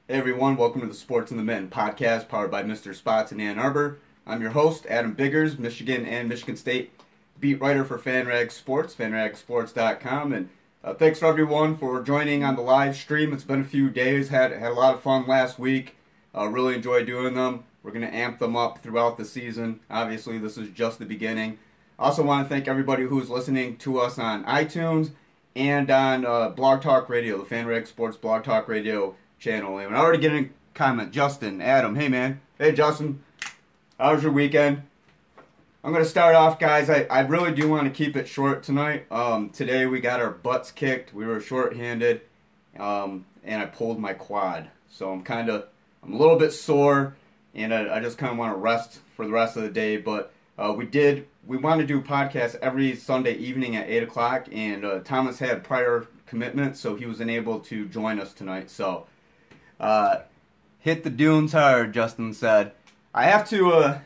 Hey everyone, welcome to the Sports and the Men podcast powered by Mr. Spots in Ann Arbor. I'm your host, Adam Biggers, Michigan and Michigan State beat writer for FanRag Sports, fanragsports.com. And thanks for everyone for joining on the live stream. It's been a few days, had a lot of fun last week. Really enjoyed doing them. We're going to amp them up throughout the season. Obviously, this is just the beginning. I also want to thank everybody who's listening to us on iTunes and on Blog Talk Radio, the FanRag Sports Blog Talk Radio channel. And I already getting a comment. Justin, Adam, hey man. Hey Justin, how was your weekend? I'm going to start off, guys. I really do want to keep it short tonight. Today we got our butts kicked. We were shorthanded, and I pulled my quad. So I'm a little bit sore, and I just kind of want to rest for the rest of the day. But we want to do podcasts every Sunday evening at 8 o'clock, and Thomas had prior commitments, so he was unable to join us tonight. So hit the dunes hard, Justin said. I have to,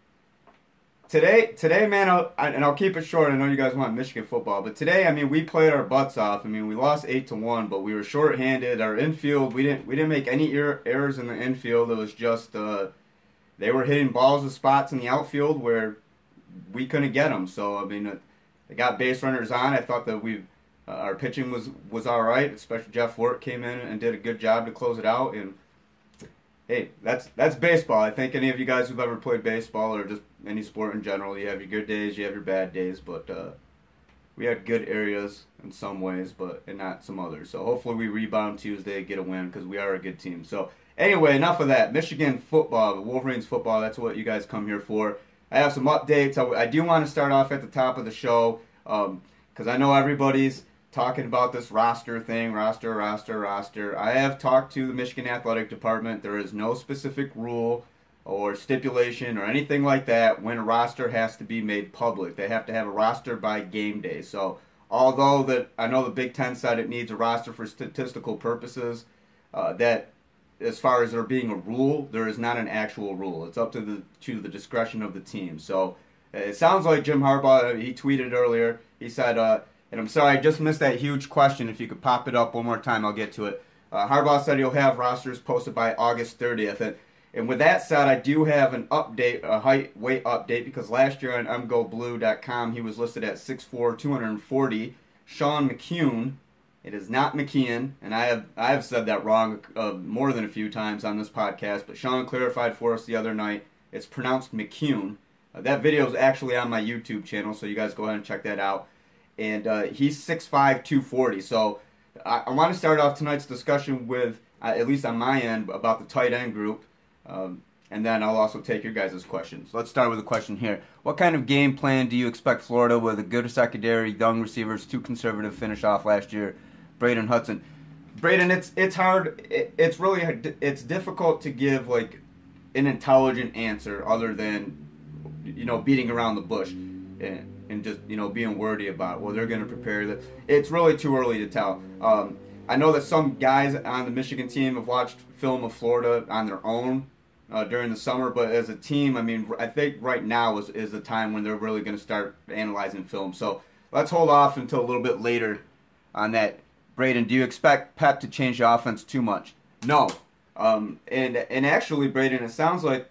today, man, I'll keep it short. I know you guys want Michigan football, but today, I mean, we played our butts off. I mean, we lost 8-1, but we were shorthanded. Our infield, we didn't make any errors in the infield. It was just, they were hitting balls to spots in the outfield where we couldn't get them. So, I mean, they got base runners on. I thought that our pitching was all right, especially Jeff Wirt came in and did a good job to close it out. And hey, that's baseball. I think any of you guys who've ever played baseball or just any sport in general, you have your good days, you have your bad days. But we had good areas in some ways, and not some others. So hopefully we rebound Tuesday, get a win, because we are a good team. So anyway, enough of that. Michigan football, the Wolverines football, that's what you guys come here for. I have some updates. I do want to start off at the top of the show because I know everybody's talking about this roster thing, roster. I have talked to the Michigan Athletic Department. There is no specific rule or stipulation or anything like that when a roster has to be made public. They have to have a roster by game day. So although that I know the Big Ten said it needs a roster for statistical purposes, that as far as there being a rule, there is not an actual rule. It's up to the discretion of the team. So it sounds like Jim Harbaugh, he tweeted earlier, he said, and I'm sorry, I just missed that huge question. If you could pop it up one more time, I'll get to it. Harbaugh said he'll have rosters posted by August 30th. And with that said, I do have an update, a height, weight update, because last year on mgoblue.com, he was listed at 6'4", 240. Sean McCune, it is not McKeon, and I have said that wrong more than a few times on this podcast, but Sean clarified for us the other night. It's pronounced McCune. That video is actually on my YouTube channel, so you guys go ahead and check that out. And he's 6'5", 240. So I want to start off tonight's discussion with, at least on my end, about the tight end group. And then I'll also take your guys' questions. Let's start with a question here. What kind of game plan do you expect Florida with a good secondary, young receivers, too conservative finish off last year? Braden Hudson. Braden, it's hard. It's really hard. It's difficult to give like an intelligent answer other than, beating around the bush. And just, being wordy about, well, they're going to prepare that. It's really too early to tell. I know that some guys on the Michigan team have watched film of Florida on their own during the summer, but as a team, I mean, I think right now is the time when they're really going to start analyzing film. So let's hold off until a little bit later on that. Braden, do you expect Pep to change the offense too much? No. And actually, Braden, it sounds like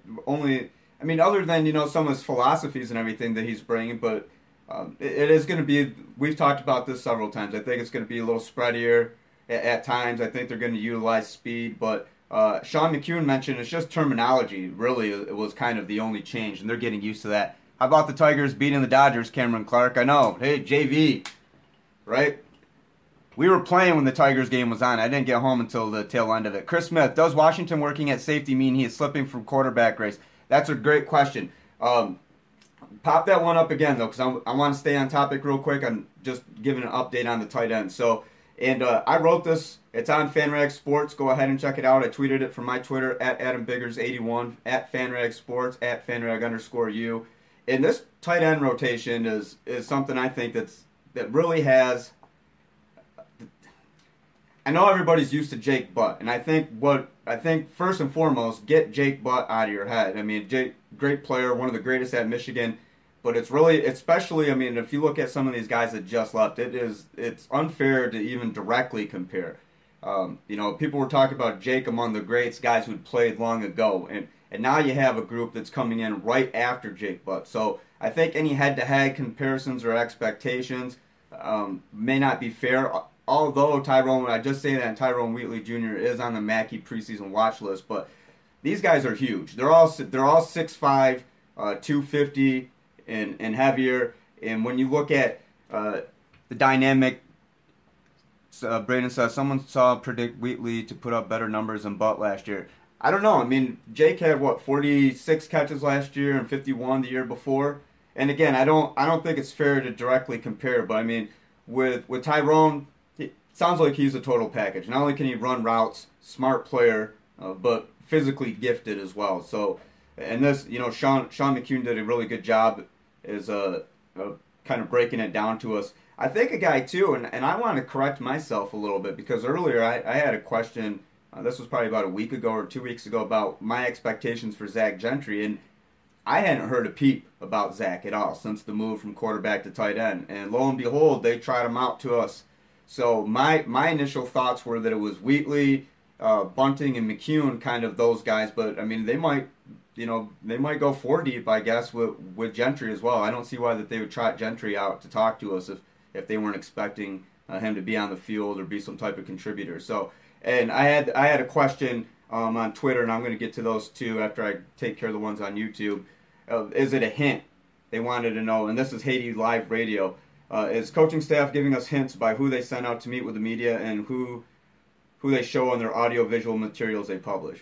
other than, some of his philosophies and everything that he's bringing, but it is going to be, we've talked about this several times, I think it's going to be a little spreadier at times. I think they're going to utilize speed, but Sean McCune mentioned it's just terminology, really, it was kind of the only change, and they're getting used to that. How about the Tigers beating the Dodgers, Cameron Clark? I know, hey, JV, right? We were playing when the Tigers game was on. I didn't get home until the tail end of it. Chris Smith, does Washington working at safety mean he is slipping from quarterback race? That's a great question. Pop that one up again, though, because I want to stay on topic real quick. I'm just giving an update on the tight end. So, I wrote this. It's on FanRag Sports. Go ahead and check it out. I tweeted it from my Twitter, at AdamBiggers81, at FanRag Sports, at FanRag_U. And this tight end rotation is something I think that really has... I know everybody's used to Jake Butt, and I think first and foremost, get Jake Butt out of your head. I mean, Jake, great player, one of the greatest at Michigan, but it's really, especially, I mean, if you look at some of these guys that just left, it's unfair to even directly compare. People were talking about Jake among the greats, guys who'd played long ago, and now you have a group that's coming in right after Jake Butt. So I think any head-to-head comparisons or expectations may not be fair. Although I just say that Tyrone Wheatley Jr. is on the Mackey preseason watch list, but these guys are huge. They're all 6'5", 250 and heavier. And when you look at the dynamic, Braden says someone saw predict Wheatley to put up better numbers than Butt last year. I don't know. I mean, Jake had 46 catches last year and 51 the year before. And again, I don't think it's fair to directly compare. But I mean, with Tyrone, it sounds like he's a total package. Not only can he run routes, smart player, but physically gifted as well. So, and this, Sean McCune did a really good job is kind of breaking it down to us. I think a guy too, and I want to correct myself a little bit because earlier I had a question. This was probably about a week ago or 2 weeks ago about my expectations for Zach Gentry, and I hadn't heard a peep about Zach at all since the move from quarterback to tight end. And lo and behold, they tried him out to us. So my initial thoughts were that it was Wheatley, Bunting, and McCune, kind of those guys. But I mean, they might go 4 deep, I guess, with Gentry as well. I don't see why that they would trot Gentry out to talk to us if they weren't expecting him to be on the field or be some type of contributor. So, and I had a question on Twitter, and I'm going to get to those too after I take care of the ones on YouTube. Is it a hint? They wanted to know, and this is Haiti Live Radio. Is coaching staff giving us hints by who they send out to meet with the media and who they show on their audio-visual materials they publish?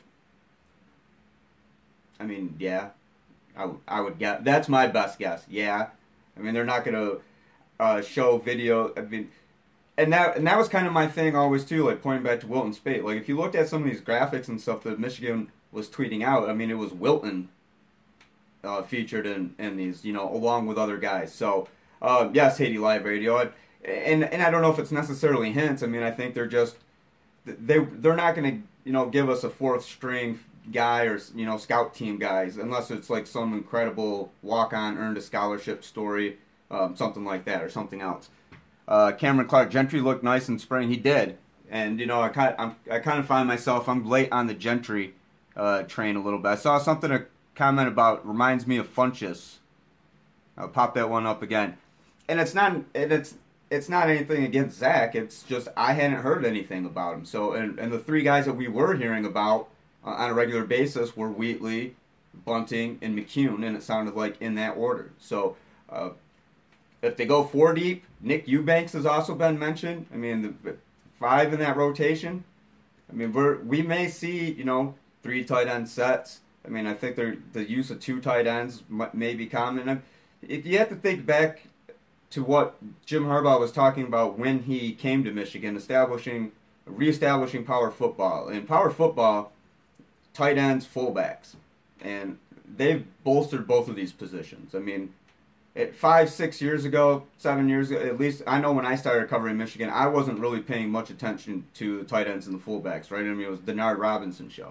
I mean, yeah. I would guess. That's my best guess. Yeah. I mean, they're not going to show video. I mean, and that was kind of my thing always too, like pointing back to Wilton Speight. Like if you looked at some of these graphics and stuff that Michigan was tweeting out, I mean, it was Wilton featured in these, along with other guys. So yes, Haiti Live Radio, and I don't know if it's necessarily hints. I mean, I think they're just they're not going to give us a 4th string guy or scout team guys unless it's like some incredible walk-on earned a scholarship story, something like that or something else. Cameron Clark, Gentry looked nice in spring. He did, and I kind of find myself I'm late on the Gentry train a little bit. I saw something to comment about reminds me of Funchess. I'll pop that one up again, and it's not anything against Zach. It's just I hadn't heard anything about him. So and the 3 guys that we were hearing about on a regular basis were Wheatley, Bunting, and McCune, and it sounded like in that order. So if they go 4 deep, Nick Eubanks has also been mentioned. I mean, the 5 in that rotation. I mean, we may see 3 tight end sets. I mean, I think the use of 2 tight ends may be common. You have to think back to what Jim Harbaugh was talking about when he came to Michigan, reestablishing power football. In power football, tight ends, fullbacks, and they've bolstered both of these positions. I mean, 5-6 years ago, 7 years ago, at least I know when I started covering Michigan, I wasn't really paying much attention to the tight ends and the fullbacks, right? I mean, it was the Denard Robinson show.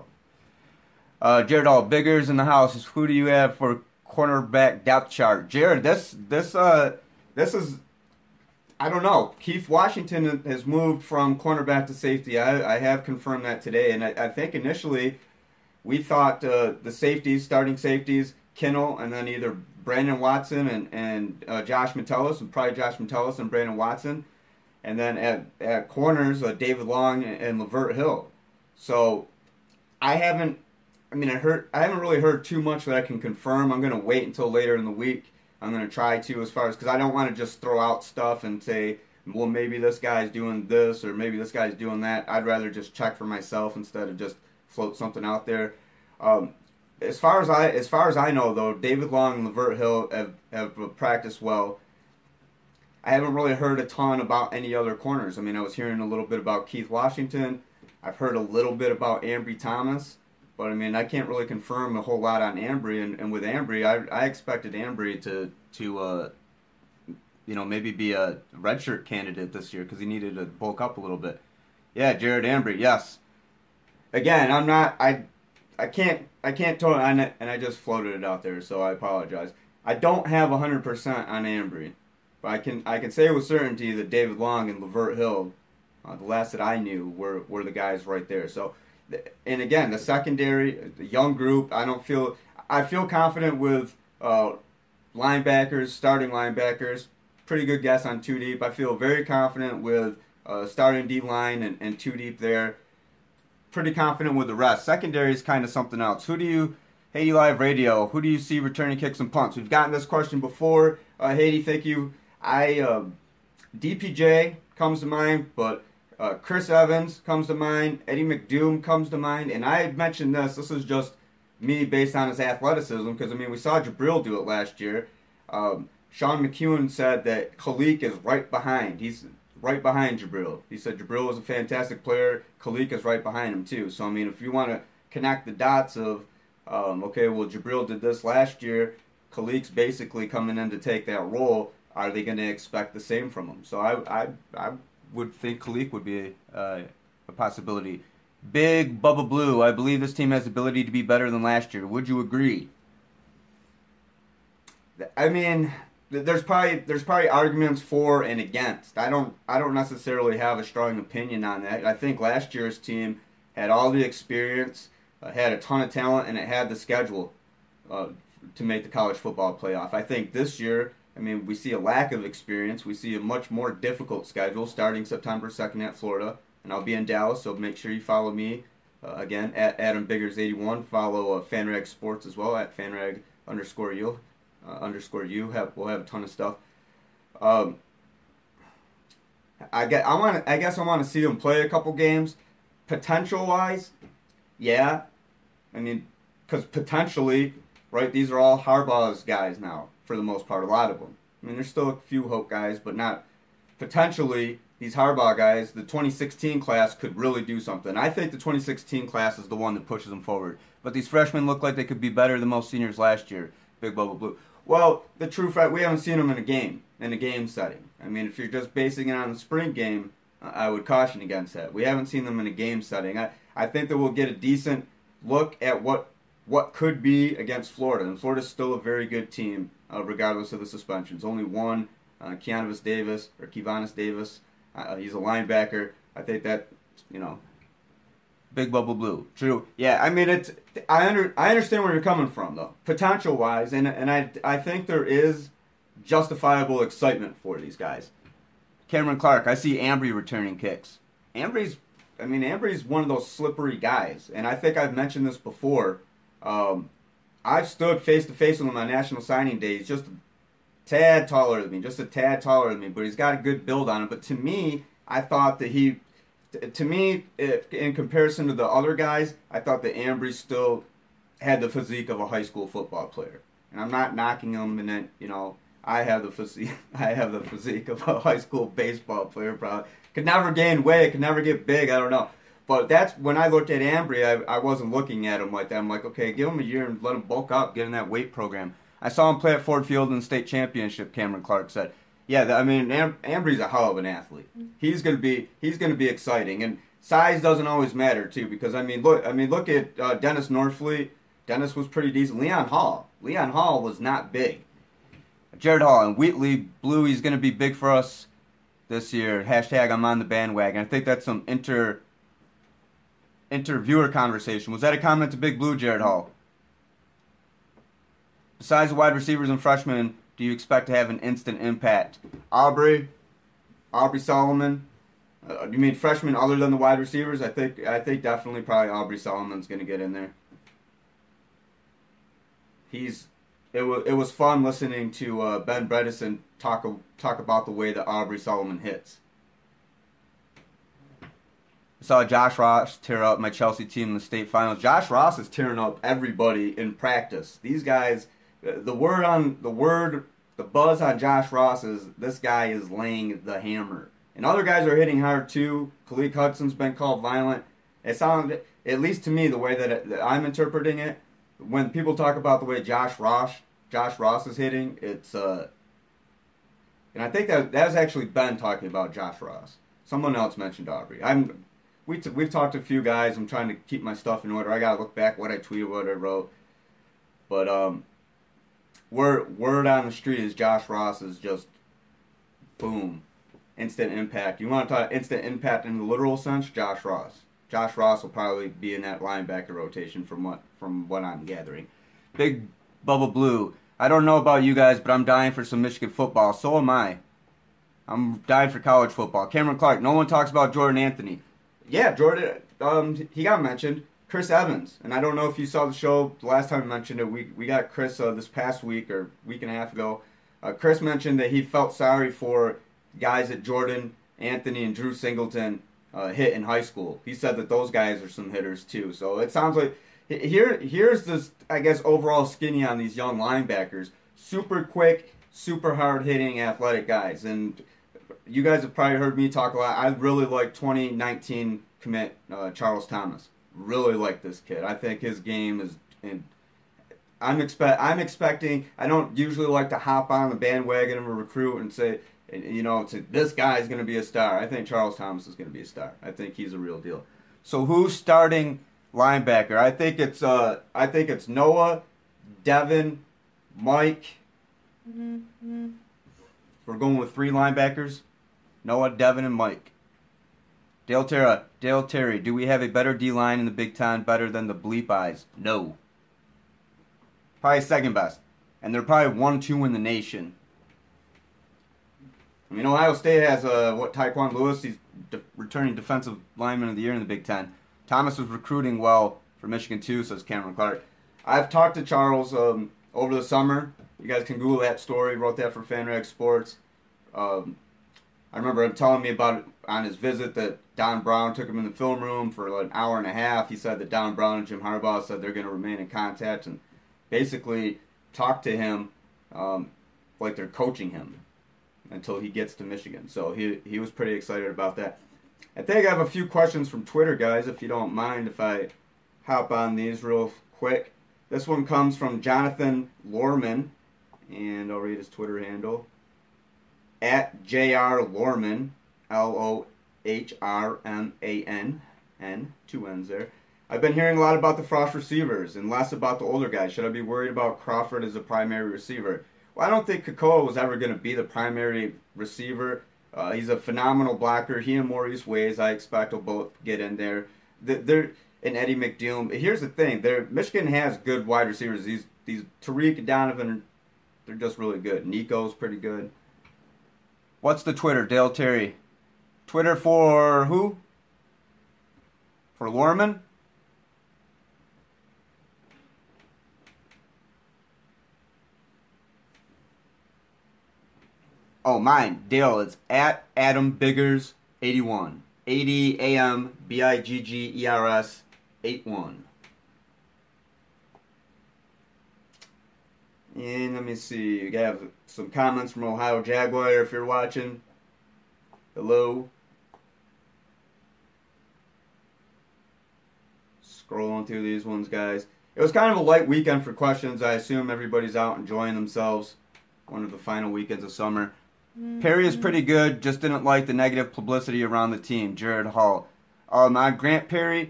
Jared All, Biggers in the house. Who do you have for cornerback depth chart? Jared, this is, I don't know. Keith Washington has moved from cornerback to safety. I have confirmed that today, and I think initially we thought the starting safeties, Kinnel, and then either Brandon Watson and Josh Metellus, and probably Josh Metellus and Brandon Watson, and then at corners, David Long and Lavert Hill. So I haven't really heard too much that I can confirm. I'm going to wait until later in the week. I'm going to try to, because I don't want to just throw out stuff and say, well, maybe this guy's doing this or maybe this guy's doing that. I'd rather just check for myself instead of just float something out there. As far as I know, though, David Long and Lavert Hill have practiced well. I haven't really heard a ton about any other corners. I mean, I was hearing a little bit about Keith Washington. I've heard a little bit about Ambry Thomas. But, I mean, I can't really confirm a whole lot on Ambry. And with Ambry, I expected Ambry to maybe be a redshirt candidate this year because he needed to bulk up a little bit. Yeah, Jared Ambry, yes. Again, I can't totally, and I just floated it out there, so I apologize. I don't have 100% on Ambry. But I can say with certainty that David Long and Lavert Hill The last that I knew were the guys right there. So, and again, the secondary, the young group. I feel confident with linebackers, starting linebackers. Pretty good guess on two deep. I feel very confident with starting D line and two deep there. Pretty confident with the rest. Secondary is kind of something else. Haiti Live Radio, who do you see returning kicks and punts? We've gotten this question before. Haiti, thank you. DPJ comes to mind, but Chris Evans comes to mind. Eddie McDoom comes to mind. And I had mentioned this. This is just me based on his athleticism, because, I mean, we saw Jabril do it last year. Sean McEwen said that Khalik is right behind. He's right behind Jabril. He said Jabril was a fantastic player. Khalik is right behind him, too. So, I mean, if you want to connect the dots of, okay, well, Jabril did this last year. Khalik's basically coming in to take that role. Are they going to expect the same from him? So I would think Khalik would be a possibility. Big Bubba Blue, I believe this team has the ability to be better than last year. Would you agree? I mean, there's probably arguments for and against. I don't necessarily have a strong opinion on that. I think last year's team had all the experience, had a ton of talent, and it had the schedule to make the college football playoff. I think this year, I mean, we see a lack of experience. We see a much more difficult schedule starting September 2nd at Florida. And I'll be in Dallas, so make sure you follow me. Again, at AdamBiggers81. Follow FanRag Sports as well, at FanRag_U. We'll have a ton of stuff. I guess I want to see them play a couple games. Potential-wise, yeah. I mean, because potentially, right, these are all Harbaugh's guys now, for the most part, a lot of them. I mean, there's still a few Hope guys, but not potentially. These Harbaugh guys, the 2016 class could really do something. I think the 2016 class is the one that pushes them forward. But these freshmen look like they could be better than most seniors last year. Big Bubba Blue. Well, the true fact, we haven't seen them in a game setting. I mean, if you're just basing it on the spring game, I would caution against that. We haven't seen them in a game setting. I think that we'll get a decent look at what could be against Florida. And Florida's still a very good team, regardless of the suspensions. Only one, Kevanis Davis. He's a linebacker. I think that, Big Bubba Blue. True. Yeah, I mean, I understand where you're coming from, though, potential-wise, and I think there is justifiable excitement for these guys. Cameron Clark, I see Ambry returning kicks. Ambry's one of those slippery guys, and I think I've mentioned this before. I've stood face-to-face with him on National Signing Day. He's just a tad taller than me, but he's got a good build on him. But to me, I thought that in comparison to the other guys, I thought that Ambry still had the physique of a high school football player. And I'm not knocking him, and then, I have the physique of a high school baseball player, probably. Could never gain weight, could never get big, I don't know. But that's when I looked at Ambry, I wasn't looking at him like that. I'm like, okay, give him a year and let him bulk up, get in that weight program. I saw him play at Ford Field in the state championship, Cameron Clark said. Yeah, I mean, Ambry's a hell of an athlete. He's gonna be exciting, and size doesn't always matter too, because look at Dennis Norfleet. Dennis was pretty decent. Leon Hall was not big. Jared Hall and Wheatley Blue. He's gonna be big for us this year. # I'm on the bandwagon. I think that's some interviewer conversation. Was that a comment to Big Blue, Jared Hall? Besides the wide receivers and freshmen, do you expect to have an instant impact? Aubrey Solomon. Do you mean freshmen other than the wide receivers? I think definitely probably Aubrey Solomon's going to get in there. It was fun listening to Ben Bredesen talk about the way that Aubrey Solomon hits. I saw Josh Ross tear up my Chelsea team in the state finals. Josh Ross is tearing up everybody in practice. These guys, the buzz on Josh Ross is this guy is laying the hammer. And other guys are hitting hard too. Khalik Hudson's been called violent. It sounded, at least to me, the way that I'm interpreting it, when people talk about the way Josh Ross is hitting, it's and I think that was actually Ben talking about Josh Ross. Someone else mentioned Aubrey. We've talked to a few guys. I'm trying to keep my stuff in order. I gotta look back what I tweeted, what I wrote. But word on the street is Josh Ross is just boom. instant impact. You want to talk instant impact in the literal sense? Josh Ross. Josh Ross will probably be in that linebacker rotation from what I'm gathering. Big Bubba Blue. I don't know about you guys, but I'm dying for some Michigan football. So am I. I'm dying for college football. Cameron Clark. No one talks about Jordan Anthony. Yeah, Jordan. He got mentioned. Chris Evans. And I don't know if you saw the show the last time I mentioned it. We got Chris this past week or week and a half ago. Chris mentioned that he felt sorry for guys that Jordan Anthony and Drew Singleton hit in high school. He said that those guys are some hitters too. So it sounds like here's this, I guess, overall skinny on these young linebackers. Super quick, super hard-hitting, athletic guys. And you guys have probably heard me talk a lot. I really like 2019 commit Charles Thomas. Really like this kid. I think his game is. I'm expecting. I don't usually like to hop on the bandwagon of a recruit and say, this guy's going to be a star. I think Charles Thomas is going to be a star. I think he's a real deal. So who's starting linebacker? I think it's Noah, Devin, Mike. Mm-hmm. We're going with 3 linebackers. Noah, Devin, and Mike. Dale Terry, do we have a better D-line in the Big Ten, better than the Bleep Eyes? No. Probably second best. And they're probably 1-2 in the nation. I mean, Ohio State has, Tyquan Lewis. He's returning defensive lineman of the year in the Big Ten. Thomas was recruiting well for Michigan, too, says Cameron Clark. I've talked to Charles over the summer. You guys can Google that story. Wrote that for FanRag Sports. I remember him telling me about it on his visit that Don Brown took him in the film room for like an hour and a half. He said that Don Brown and Jim Harbaugh said they're going to remain in contact and basically talk to him like they're coaching him until he gets to Michigan. So he was pretty excited about that. I think I have a few questions from Twitter, guys, if you don't mind if I hop on these real quick. This one comes from Jonathan Lorman, and I'll read his Twitter handle. At J.R. Lorman, Lohrmann, 2 N's there. I've been hearing a lot about the Frost receivers and less about the older guys. Should I be worried about Crawford as a primary receiver? Well, I don't think Kekoa was ever going to be the primary receiver. He's a phenomenal blocker. He and Maurice Ways, I expect, will both get in there. They're and Eddie McDoom. Here's the thing: Michigan has good wide receivers. These Tariq and Donovan, they're just really good. Nico's pretty good. What's the Twitter, Dale Terry? Twitter for who? For Lorman? Oh, mine. Dale, it's at Adam Biggers 81. 80 AMBIGGERS 81. And let me see. You have some comments from Ohio Jaguar if you're watching. Hello. Scrolling through these ones, guys. It was kind of a light weekend for questions. I assume everybody's out enjoying themselves. One of the final weekends of summer. Perry is pretty good, just didn't like the negative publicity around the team. Jared Hall. On Grant Perry,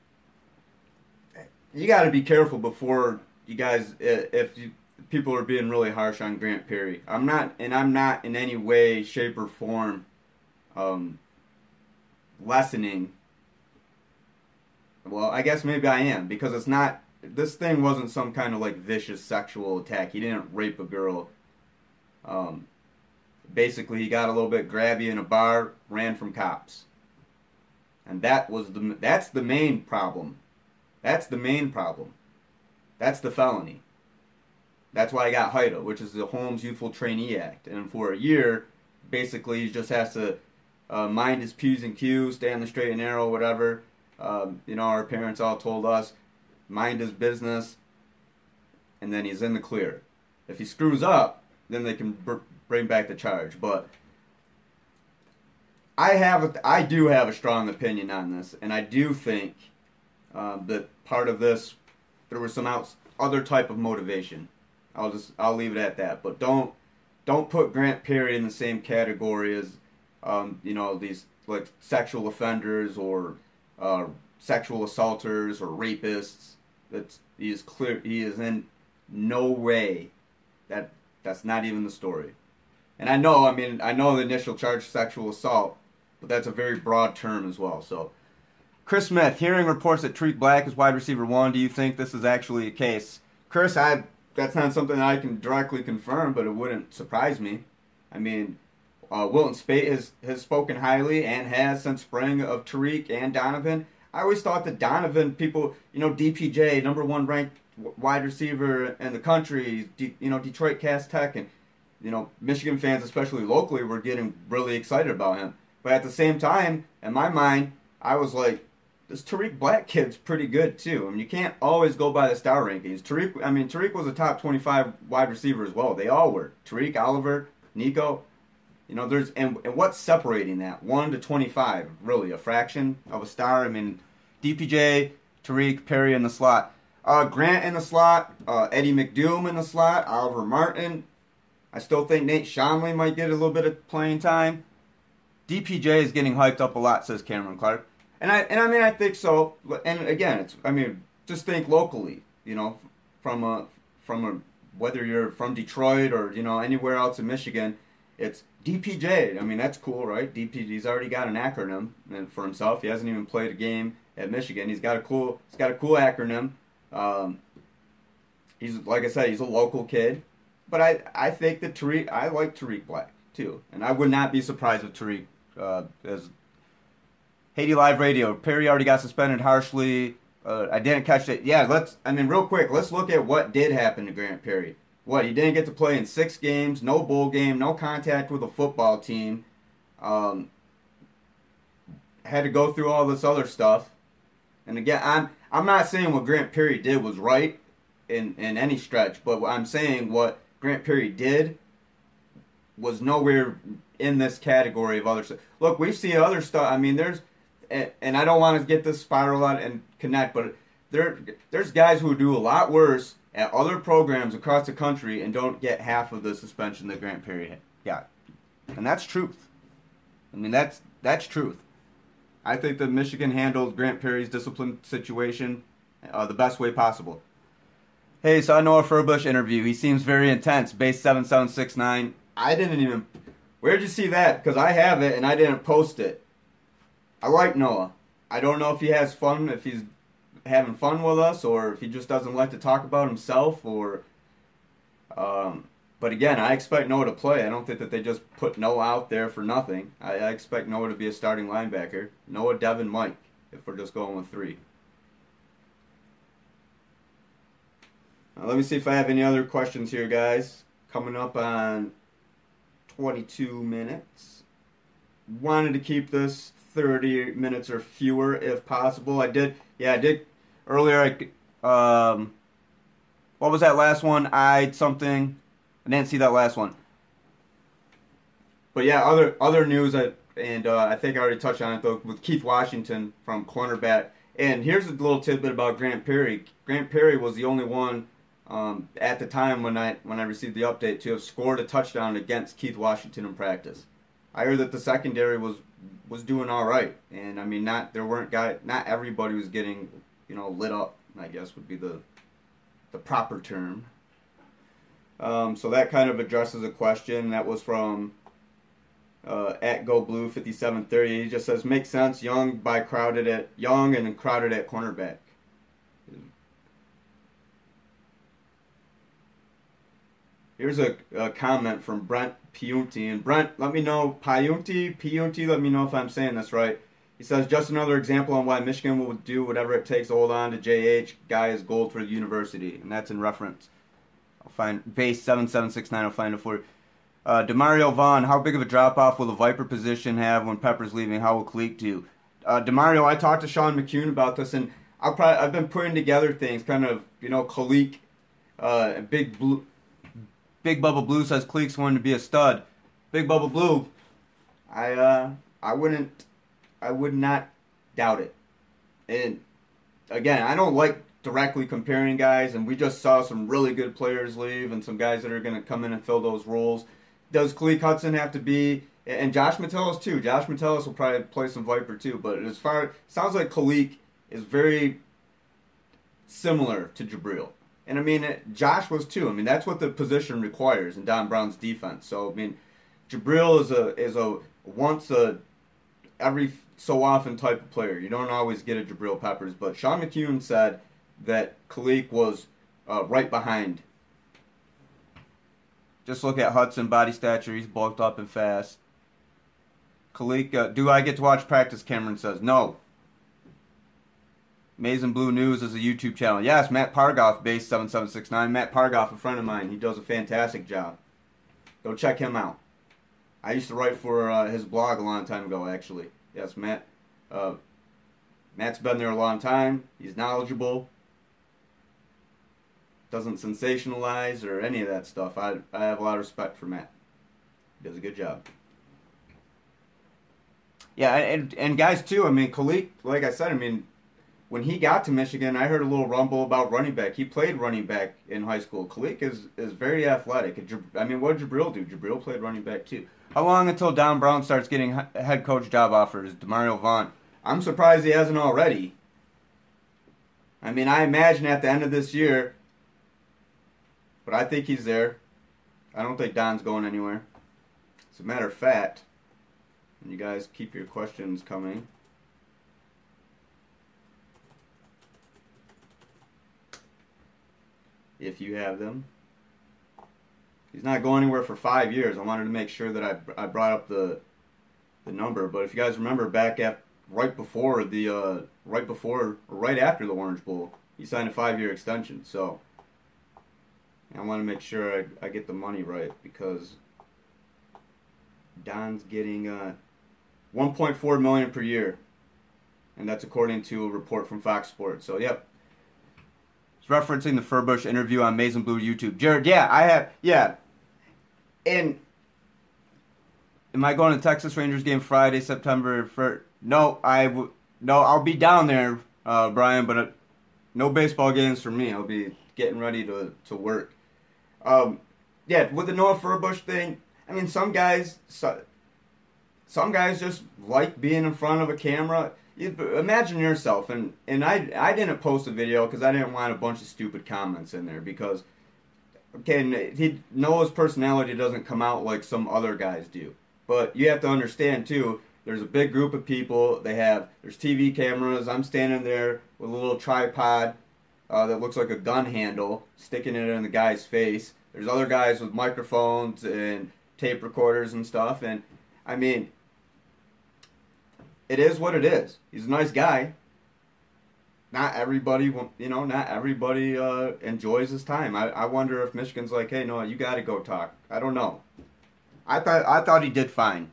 you got to be careful before you guys, people are being really harsh on Grant Perry. I'm not in any way, shape, or form lessening. Well, I guess maybe I am, because it's not, this thing wasn't some kind of like vicious sexual attack. He didn't rape a girl. Basically, he got a little bit grabby in a bar, ran from cops. And that's the main problem. That's the main problem. That's the felony. That's why I got HIDA, which is the Holmes Youthful Trainee Act. And for a year, basically, he just has to mind his P's and Q's, stay on the straight and narrow, whatever. Our parents all told us, mind his business, and then he's in the clear. If he screws up, then they can bring back the charge. But I do have a strong opinion on this, and I do think that part of this, there was some other type of motivation. I'll leave it at that. But don't put Grant Perry in the same category as these like sexual offenders or sexual assaulters or rapists. He is in no way that's not even the story. And I know the initial charge sexual assault, but that's a very broad term as well. So, Chris Smith, hearing reports that Tarik Black is wide receiver 1, do you think this is actually a case? Chris, that's not something that I can directly confirm, but it wouldn't surprise me. I mean, Wilton Speight has spoken highly and has since spring of Tarik and Donovan. I always thought that Donovan, people, DPJ, number 1 ranked wide receiver in the country, Detroit Cass Tech, and, Michigan fans, especially locally, were getting really excited about him. But at the same time, in my mind, I was like, this Tarik Black kid's pretty good too. I mean, you can't always go by the star rankings. Tarik was a top 25 wide receiver as well. They all were. Tarik, Oliver, Nico. And what's separating that? 1 to 25, really, a fraction of a star. I mean, DPJ, Tarik, Perry in the slot. Grant in the slot, Eddie McDoom in the slot, Oliver Martin. I still think Nate Schomley might get a little bit of playing time. DPJ is getting hyped up a lot, says Cameron Clark. And I think so. And again, just think locally, from whether you're from Detroit or, anywhere else in Michigan, it's DPJ. I mean, that's cool, right? DPJ's already got an acronym for himself. He hasn't even played a game at Michigan. He's got a cool acronym. He's, like I said, he's a local kid. But I think that I like Tarik Black too. And I would not be surprised if Tarik, as Haiti Live Radio, Perry already got suspended harshly. I didn't catch it. Yeah, real quick, let's look at what did happen to Grant Perry. He didn't get to play in 6 games, no bowl game, no contact with a football team. Had to go through all this other stuff. And again, I'm not saying what Grant Perry did was right in any stretch, but I'm saying what Grant Perry did was nowhere in this category of other stuff. Look, we've seen other stuff. I mean, and I don't want to get this spiral out and connect, but there's guys who do a lot worse at other programs across the country and don't get half of the suspension that Grant Perry got. And that's truth. I mean, that's truth. I think that Michigan handled Grant Perry's discipline situation the best way possible. Hey, saw Noah Furbush interview. He seems very intense. Base 7769. I didn't even... Where'd you see that? Because I have it and I didn't post it. I like Noah. I don't know if he has fun, if he's having fun with us, or if he just doesn't like to talk about himself, or... but again, I expect Noah to play. I don't think that they just put Noah out there for nothing. I expect Noah to be a starting linebacker. Noah, Devin, Mike, if we're just going with 3. Now, let me see if I have any other questions here, guys. Coming up on 22 minutes. Wanted to keep this 30 minutes or fewer if possible. I did earlier. What was that last one? I didn't see that last one. But yeah, other news, I think I already touched on it though, with Keith Washington from cornerback. And here's a little tidbit about Grant Perry. Grant Perry was the only one at the time when I received the update to have scored a touchdown against Keith Washington in practice. I heard that the secondary was doing all right, and I mean not everybody was getting lit up, I guess would be the proper term. So that kind of addresses a question that was from at GoBlue5730. He just says, makes sense. Young and crowded at cornerback. Here's a comment from Brent Piunti. And Brent, let me know, Piunti, let me know if I'm saying this right. He says, just another example on why Michigan will do whatever it takes to hold on to JH. Guy is gold for the university. And that's in reference. I'll find base 7769. I'll find it for you. Demario Vaughn, how big of a drop-off will the Viper position have when Pepper's leaving? How will Cleek do? Demario, I talked to Sean McCune about this, and I've been putting together things, kind of, Cleek, Big Bubba Blue says Cleek's going to be a stud. Big Bubba Blue, I would not doubt it. And again, I don't like directly comparing guys, and we just saw some really good players leave and some guys that are going to come in and fill those roles. Does Cleek Hudson have to be, and Josh Metellus too. Josh Metellus will probably play some Viper too, but sounds like Cleek is very similar to Jabril. And I mean, Josh was too. I mean, that's what the position requires in Don Brown's defense. So, I mean, Jabril is a once a every so often type of player. You don't always get a Jabril Peppers, but Sean McKeon said that Khalid was right behind. Just look at Hudson body stature. He's bulked up and fast. Khalid, do I get to watch practice? Cameron says no. Amazing Blue News is a YouTube channel. Yes, Matt Pargoff, base 7769. Matt Pargoff, a friend of mine. He does a fantastic job. Go check him out. I used to write for his blog a long time ago, actually. Yes, Matt. Matt's been there a long time. He's knowledgeable. Doesn't sensationalize or any of that stuff. I have a lot of respect for Matt. He does a good job. Yeah, and guys, too, I mean, Khalid, like I said, I mean, when he got to Michigan, I heard a little rumble about running back. He played running back in high school. Khalid is very athletic. I mean, what did Jabril do? Jabril played running back, too. How long until Don Brown starts getting head coach job offers? Demario Vaughn. I'm surprised he hasn't already. I mean, I imagine at the end of this year, but I think he's there. I don't think Don's going anywhere. As a matter of fact, and you guys keep your questions coming. If you have them. He's not going anywhere for 5 years. I wanted to make sure that I brought up the number. But if you guys remember back at right after the Orange Bowl, he signed a 5-year extension. So I want to make sure I get the money right because Don's getting $1.4 million per year, and that's according to a report from Fox Sports. So yep. Referencing the Furbush interview on Maize and Blue YouTube. Jared, And am I going to Texas Rangers game Friday, September 1st? No, I'll be down there, Brian, but no baseball games for me. I'll be getting ready to work. With the Noah Furbush thing, I mean, some guys just like being in front of a camera. Imagine yourself, and I didn't post a video because I didn't want a bunch of stupid comments in there because, okay, Noah's personality doesn't come out like some other guys do. But you have to understand, too, there's a big group of people. There's TV cameras. I'm standing there with a little tripod that looks like a gun handle, sticking it in the guy's face. There's other guys with microphones and tape recorders and stuff, and, I mean, it is what it is. He's a nice guy. Not everybody enjoys his time. I wonder if Michigan's like, hey, no, you got to go talk. I don't know. I thought he did fine.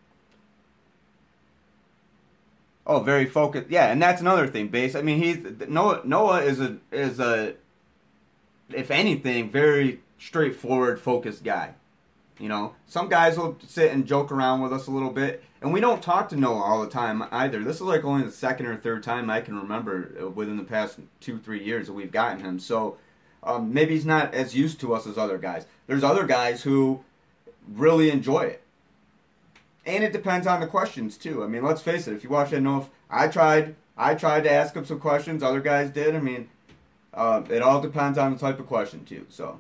Oh, very focused. Yeah, and that's another thing. I mean, Noah is a if anything, very straightforward, focused guy. You know, some guys will sit and joke around with us a little bit, and we don't talk to Noah all the time either. This is like only the second or third time I can remember within the past 2-3 years that we've gotten him. So maybe he's not as used to us as other guys. There's other guys who really enjoy it. And it depends on the questions, too. I mean, let's face it. If you watch that Noah, I tried to ask him some questions. Other guys did. I mean, it all depends on the type of question, too. So,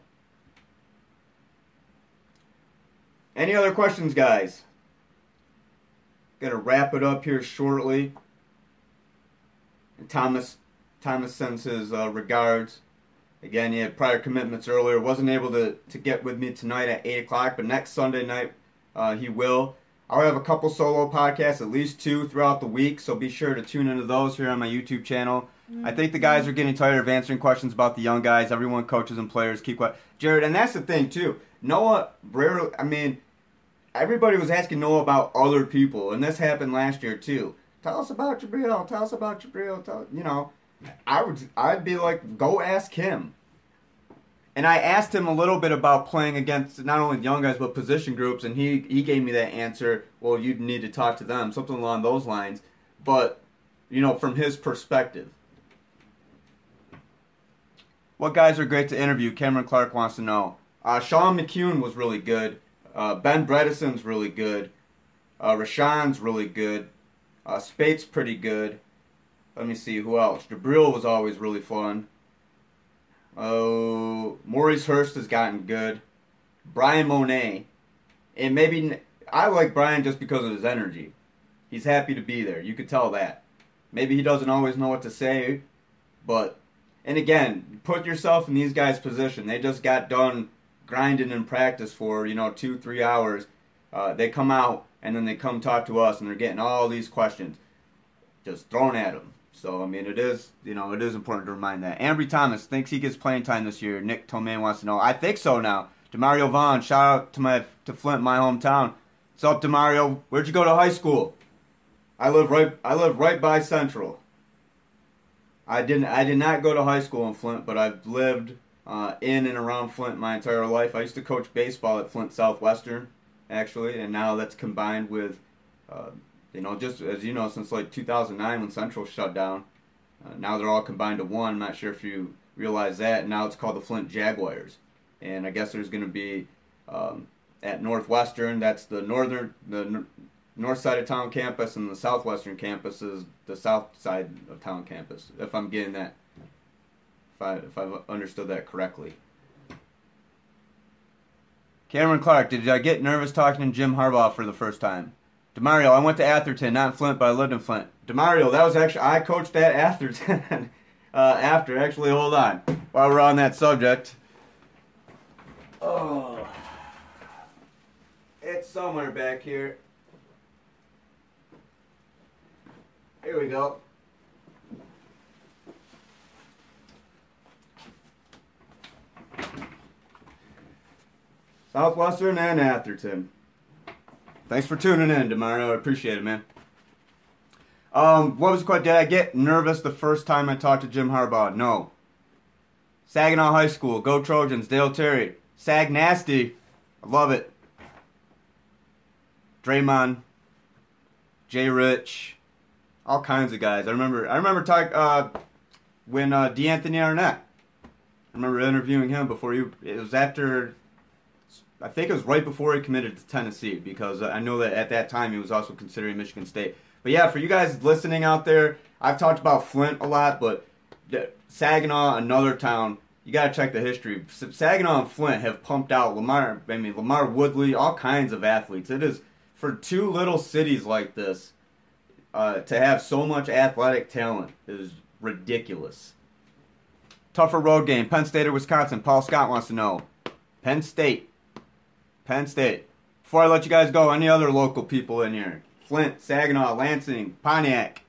any other questions, guys? Gonna wrap it up here shortly. And Thomas sends his regards. Again, he had prior commitments earlier. Wasn't able to get with me tonight at 8 o'clock, but next Sunday night he will. I'll have a couple solo podcasts, at least 2 throughout the week, so be sure to tune into those here on my YouTube channel. I think the guys are getting tired of answering questions about the young guys. Everyone, coaches and players, keep quiet. Jared, and that's the thing, too. Noah, rarely, I mean, everybody was asking Noah about other people, and this happened last year, too. Tell us about Jabril. Tell us about Jabril. You know, I'd be like, go ask him. And I asked him a little bit about playing against not only young guys, but position groups, and he gave me that answer, well, you'd need to talk to them, something along those lines. But, you know, from his perspective. What guys are great to interview? Cameron Clark wants to know. Sean McKeon was really good. Ben Bredeson's really good. Rashawn's really good. Spate's pretty good. Let me see, who else? Jabril was always really fun. Maurice Hurst has gotten good. Brian Monet. And maybe I like Brian just because of his energy. He's happy to be there. You could tell that. Maybe he doesn't always know what to say, but and again, put yourself in these guys' position. They just got done grinding in practice for 2-3 hours. They come out and then they come talk to us, and they're getting all these questions just thrown at them. So I mean, it is important to remind that. Ambry Thomas thinks he gets playing time this year. Nick Tomain wants to know. I think so now. Demario Vaughn, shout out to Flint, my hometown. What's up, Demario? Where'd you go to high school? I live right by Central. I did not go to high school in Flint, but I've lived in and around Flint my entire life. I used to coach baseball at Flint Southwestern, actually, and now that's combined with, just as you know, since like 2009 when Central shut down. Now they're all combined to one. I'm not sure if you realize that. And now it's called the Flint Jaguars. And I guess there's going to be at Northwestern, that's the north side of town campus, and the southwestern campus is the south side of town campus. If I'm getting that, if I've understood that correctly. Cameron Clark, did I get nervous talking to Jim Harbaugh for the first time? Demario, I went to Atherton, not in Flint, but I lived in Flint. Demario, that was actually, I coached at Atherton actually, hold on. While we're on that subject. Oh. It's somewhere back here. Here we go. Southwestern and Atherton. Thanks for tuning in, Demario. I appreciate it, man. What was the question? Did I get nervous the first time I talked to Jim Harbaugh? No. Saginaw High School. Go Trojans. Dale Terry. Sag Nasty. I love it. Draymond. Jay Rich. All kinds of guys. I remember talking when D'Anthony Arnett. I remember interviewing him before it was after, I think it was right before he committed to Tennessee, because I know that at that time he was also considering Michigan State. But yeah, for you guys listening out there, I've talked about Flint a lot, but Saginaw, another town, you got to check the history. Saginaw and Flint have pumped out Lamar Woodley, all kinds of athletes. It is, for two little cities like this, to have so much athletic talent is ridiculous. Tougher road game. Penn State or Wisconsin? Paul Scott wants to know. Penn State. Penn State. Before I let you guys go, any other local people in here? Flint, Saginaw, Lansing, Pontiac.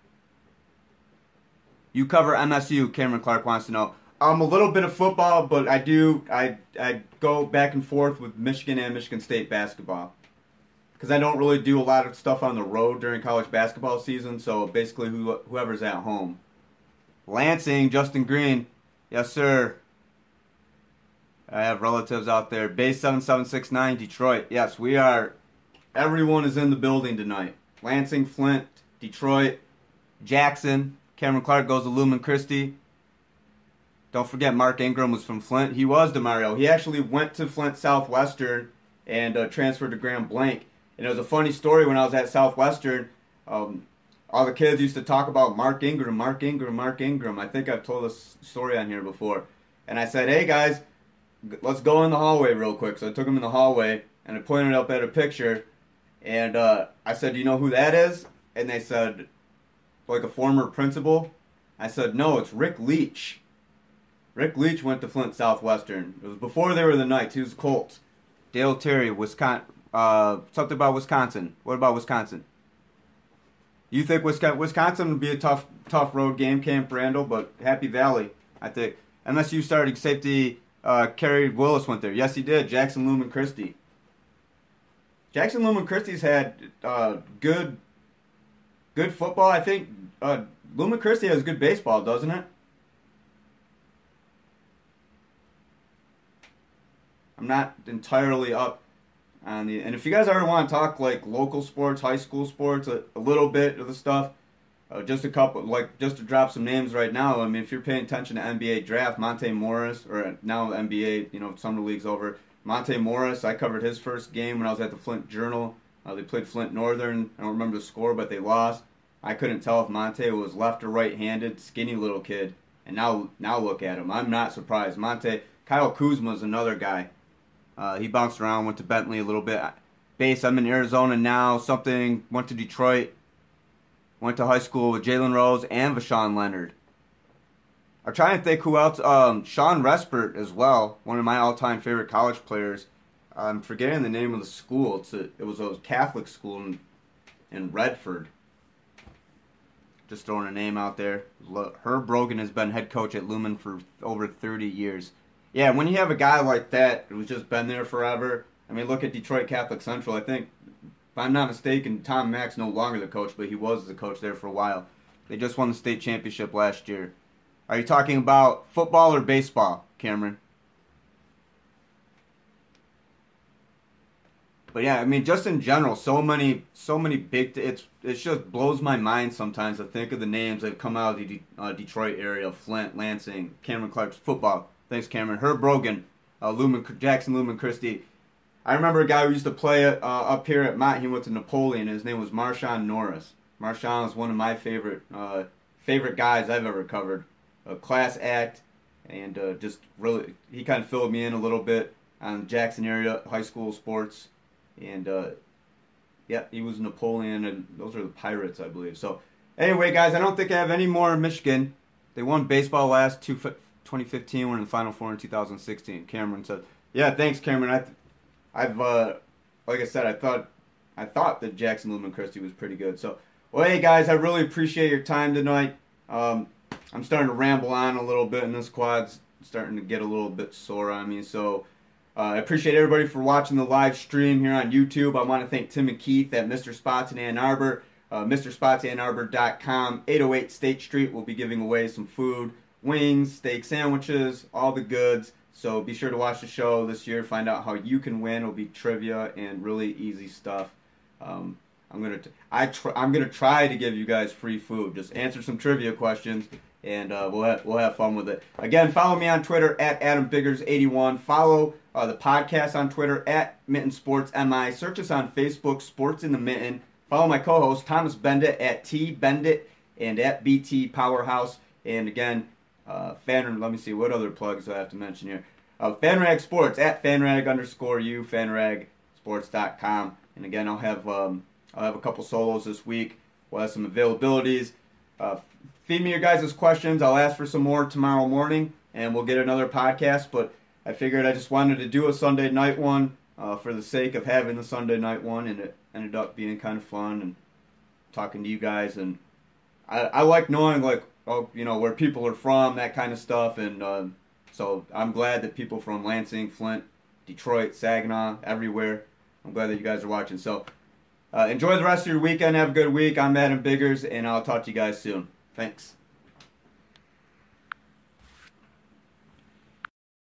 You cover MSU, Cameron Clark wants to know. A little bit of football, but I go back and forth with Michigan and Michigan State basketball. Because I don't really do a lot of stuff on the road during college basketball season, so basically whoever's at home. Lansing, Justin Green. Yes, sir. I have relatives out there. Base 7769, Detroit. Yes, we are. Everyone is in the building tonight. Lansing, Flint, Detroit, Jackson. Cameron Clark goes to Lumen Christi. Don't forget Mark Ingram was from Flint. He was DeMario. He actually went to Flint Southwestern and transferred to Grand Blanc. And it was a funny story when I was at Southwestern. All the kids used to talk about Mark Ingram. I think I've told this story on here before. And I said, hey guys, let's go in the hallway real quick. So I took him in the hallway and I pointed up at a picture. And I said, do you know who that is? And they said, like a former principal. I said, no, it's Rick Leach. Rick Leach went to Flint Southwestern. It was before they were the Knights. He was Colts. Dale Terry, Wisconsin. Something about Wisconsin. What about Wisconsin? You think Wisconsin would be a tough road game, Camp Randall, but Happy Valley, I think. MSU starting safety, Kerry Willis went there. Yes, he did. Jackson Lumen Christi. Jackson Lumen Christi's had good football. I think Lumen Christi has good baseball, doesn't it? I'm not entirely up on the. And if you guys ever want to talk like local sports, high school sports, a little bit of the stuff, just a couple, just to drop some names right now. I mean, if you're paying attention to NBA draft, Monte Morris, or now NBA, summer league's over. Monte Morris, I covered his first game when I was at the Flint Journal. They played Flint Northern. I don't remember the score, but they lost. I couldn't tell if Monte was left or right-handed, skinny little kid. And now look at him. I'm not surprised. Kyle Kuzma's another guy. He bounced around, went to Bentley a little bit. Base, I'm in Arizona now. Went to Detroit. Went to high school with Jalen Rose and Vashawn Leonard. I'm trying to think who else. Sean Respert as well, one of my all-time favorite college players. I'm forgetting the name of the school. It was a Catholic school in Redford. Just throwing a name out there. Herb Brogan has been head coach at Lumen for over 30 years. Yeah, when you have a guy like that who's just been there forever. I mean, look at Detroit Catholic Central. I think, if I'm not mistaken, Tom Mack's no longer the coach, but he was the coach there for a while. They just won the state championship last year. Are you talking about football or baseball, Cameron? But yeah, I mean, just in general, so many big. It just blows my mind sometimes to think of the names that come out of the Detroit area: Flint, Lansing, Cameron Clark's football. Thanks, Cameron. Herb Brogan, Jackson Lumen Christi. I remember a guy who used to play up here at Mott. He went to Napoleon. His name was Marshawn Norris. Marshawn is one of my favorite guys I've ever covered. A class act, and just really, he kind of filled me in a little bit on Jackson area high school sports. And, yeah, he was Napoleon, and those are the Pirates, I believe. So, anyway, guys, I don't think I have any more in Michigan. They won baseball 2015, won in the Final Four in 2016. Cameron said, yeah, thanks, Cameron. I've like I said, I thought that Jackson Lumen Christi was pretty good. So, well, hey, guys, I really appreciate your time tonight. I'm starting to ramble on a little bit, and this quad's starting to get a little bit sore on me, so... I appreciate everybody for watching the live stream here on YouTube. I want to thank Tim and Keith at Mr. Spots in Ann Arbor. MrSpotsAnnArbor.com, 808 State Street. We'll be giving away some food, wings, steak sandwiches, all the goods. So be sure to watch the show this year. Find out how you can win. It'll be trivia and really easy stuff. I'm gonna try to give you guys free food. Just answer some trivia questions, and we'll have fun with it. Again, follow me on Twitter at AdamBiggers81. Follow the podcast on Twitter at Mitten Sports MI. Search us on Facebook, Sports in the Mitten. Follow my co-host Thomas Bendit at T Bendit and at BT Powerhouse. And again, let me see what other plugs do I have to mention here. FanRag Sports at FanRag_U, FanRagSports.com. And again, I'll have a couple solos this week. We'll have some availabilities. Feed me your guys' questions. I'll ask for some more tomorrow morning, and we'll get another podcast. But I figured I just wanted to do a Sunday night one for the sake of having the Sunday night one, and it ended up being kind of fun and talking to you guys. And I like knowing, where people are from, that kind of stuff. And so I'm glad that people from Lansing, Flint, Detroit, Saginaw, everywhere, I'm glad that you guys are watching. So enjoy the rest of your weekend. Have a good week. I'm Adam Biggers, and I'll talk to you guys soon. Thanks.